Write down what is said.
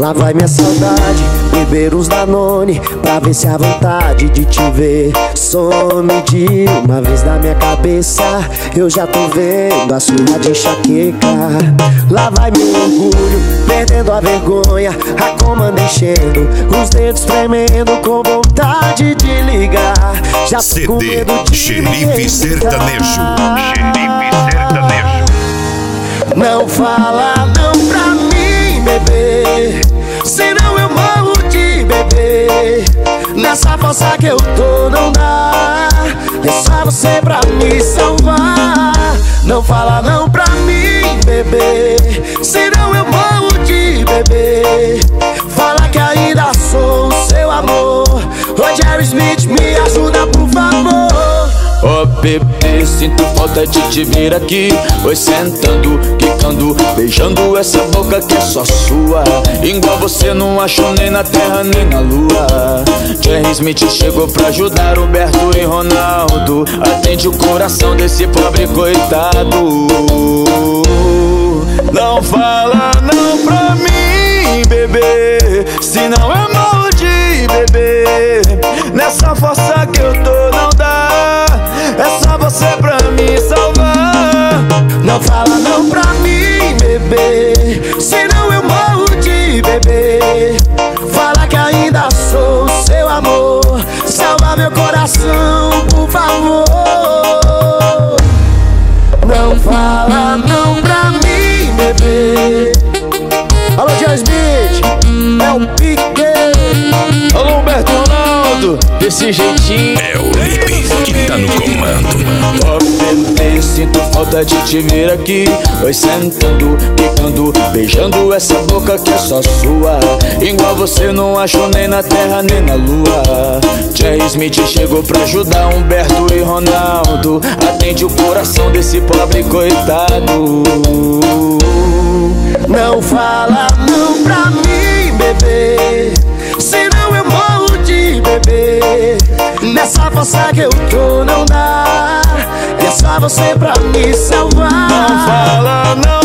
Lá vai minha saudade, beber uns Danone pra ver se a vontade de te ver some de uma vez na minha cabeça. Eu já tô vendo a sua de enxaqueca. Lá vai meu orgulho, perdendo a vergonha, a comanda enchendo, os dedos tremendo com vontade de ligar. Já tô com medo de Xerife Sertanejo. Não fala não pra mim, bebê, senão eu morro de beber. Nessa força que eu tô não dá, é só você pra me salvar. Não fala não pra mim, bebê, senão eu morro de beber. Fala que ainda sou o seu amor. Ô Jerry Smith, me ajuda por favor. Oh bebê, sinto falta de te ver aqui. Oi, sentando, quicando, beijando essa boca que é só sua. Igual você não achou nem na terra nem na lua. Jerry Smith chegou pra ajudar Humberto e Ronaldo. Atende o coração desse pobre coitado. Não fala não pra mim, bebê, senão eu morro de beber. Nessa força que eu tô não dá, é só você pra me salvar. Não fala não pra mim, bebê, senão eu morro de beber. Fala que ainda sou o seu amor. Salva meu coração, por favor. Não fala não pra mim, bebê. Alô, Jerry Smith, é o Pique. Alô, Humberto e Ronaldo, desse jeitinho. É o Lipe que tá no comando. Oh bebê, sinto falta de te ver aqui. Oi, sentando, quicando, beijando essa boca que é só sua. Igual você não achou nem na terra nem na lua. Jerry Smith chegou pra ajudar Humberto e Ronaldo. Atende o coração desse pobre coitado. Não fala não pra mim, bebê, senão eu morro de beber. Nessa força que eu tô não dá, é só você pra me salvar. Não fala não